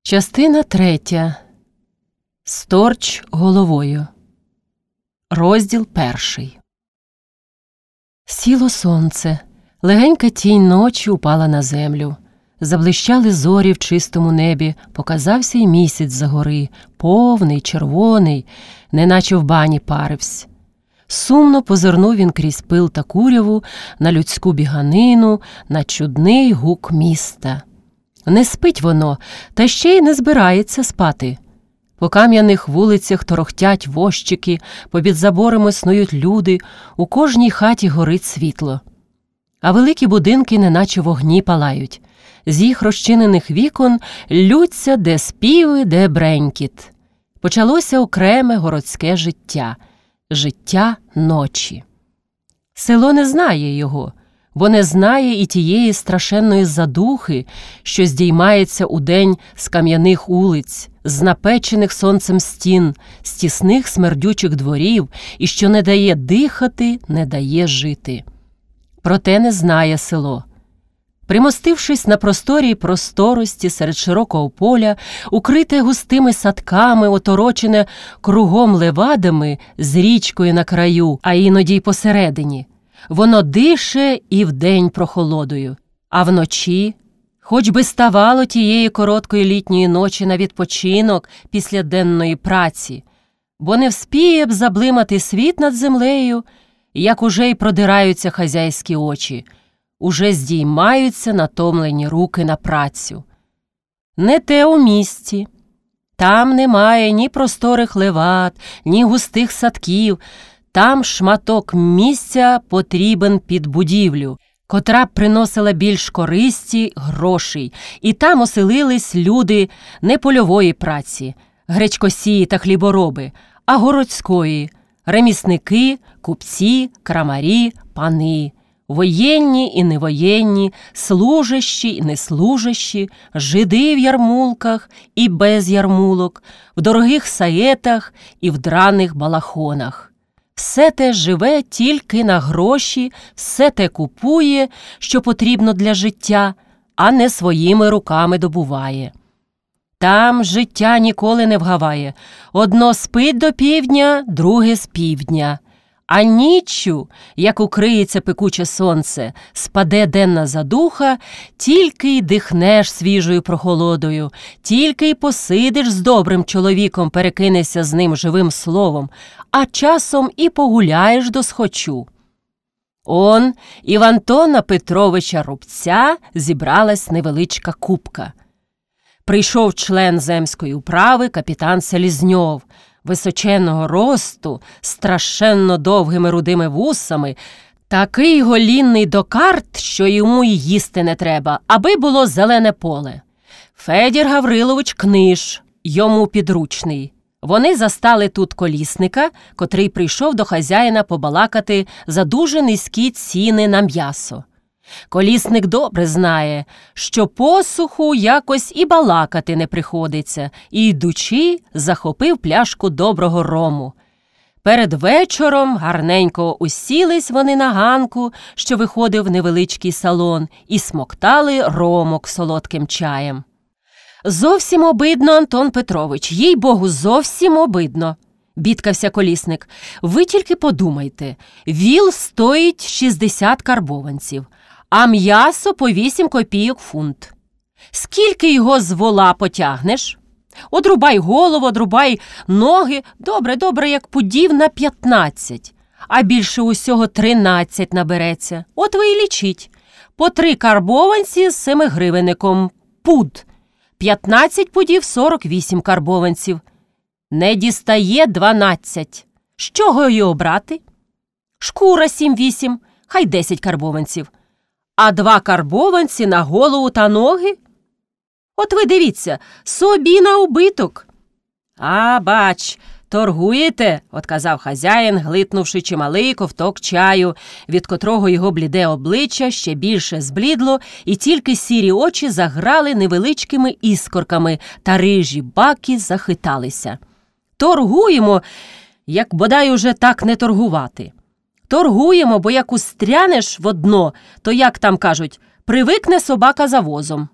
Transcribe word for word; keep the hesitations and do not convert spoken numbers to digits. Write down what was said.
Частина третя. Сторч головою. Розділ перший. Сіло сонце. Легенька тінь ночі упала на землю. Заблищали зорі в чистому небі, показався й місяць за гори, повний, червоний, неначе в бані паривсь. Сумно позирнув він крізь пил та куряву на людську біганину, на чудний гук міста. Не спить воно, та ще й не збирається спати. По кам'яних вулицях торохтять возчики, попід заборами снують люди, у кожній хаті горить світло. А великі будинки неначе вогні палають. З їх розчинених вікон ллються де співи, де бренькіт. Почалося окреме городське життя – життя ночі. Село не знає його, бо не знає і тієї страшенної задухи, що здіймається удень з кам'яних улиць, з напечених сонцем стін, з тісних смердючих дворів і що не дає дихати, не дає жити. Проте не знає село. Примостившись на просторій просторості серед широкого поля, укрите густими садками, оторочене кругом левадами з річкою на краю, а іноді й посередині, воно дише і вдень прохолодою, а вночі, хоч би ставало тієї короткої літньої ночі на відпочинок після денної праці, бо не вспіє б заблимати світ над землею, як уже й продираються хазяйські очі, уже здіймаються натомлені руки на працю. Не те у місті. Там немає ні просторих левад, ні густих садків. Там шматок місця потрібен під будівлю, котра б приносила більш користі грошей. І там оселились люди не польової праці, гречкосії та хлібороби, а городської – ремісники, купці, крамарі, пани, воєнні і невоєнні, служащі і неслужащі, жиди в ярмулках і без ярмулок, в дорогих саєтах і в драних балахонах. Все те живе тільки на гроші, все те купує, що потрібно для життя, а не своїми руками добуває. Там життя ніколи не вгаває. Одно спить до півдня, друге з півдня. А ніччю, як укриється пекуче сонце, спаде денна задуха, тільки й дихнеш свіжою прохолодою, тільки й посидиш з добрим чоловіком, перекинешся з ним живим словом, а часом і погуляєш досхочу. Он і в Антона Петровича Рубця зібралась невеличка купка. Прийшов член земської управи капітан Селізньов, височенного росту, страшенно довгими рудими вусами, такий голінний до карт, що йому й їсти не треба, аби було зелене поле. Федір Гаврилович Книж, йому підручний. Вони застали тут колісника, котрий прийшов до хазяїна побалакати за дуже низькі ціни на м'ясо. Колісник добре знає, що посуху якось і балакати не приходиться, і, йдучи, захопив пляшку доброго рому. Перед вечором гарненько усілись вони на ганку, що виходив в невеличкий салон, і смоктали ромок солодким чаєм. «Зовсім обидно, Антон Петрович, їй-богу, зовсім обидно», – бідкався колісник. «Ви тільки подумайте, віл стоїть шістдесят карбованців, а м'ясо по вісім копійок фунт. Скільки його з вола потягнеш? Одрубай голову, одрубай ноги, добре, добре, як пудів на п'ятнадцять, а більше усього тринадцять набереться. От ви й лічіть. По три карбованці з семигривенником. Пуд. п'ятнадцять пудів сорок вісім карбованців. Не дістає дванадцять. З чого його брати? Шкура сім-вісім, хай десять карбованців. А два карбованці на голову та ноги? От ви дивіться, собі на убиток. А, бач, торгуєте, отказав хазяїн, глитнувши чималий ковток чаю, від котрого його бліде обличчя ще більше зблідло, і тільки сірі очі заграли невеличкими іскорками, та рижі баки захиталися. Торгуємо, як бодай уже так не торгувати. Торгуємо, бо як устрянеш в одно, то, як там кажуть, привикне собака за возом.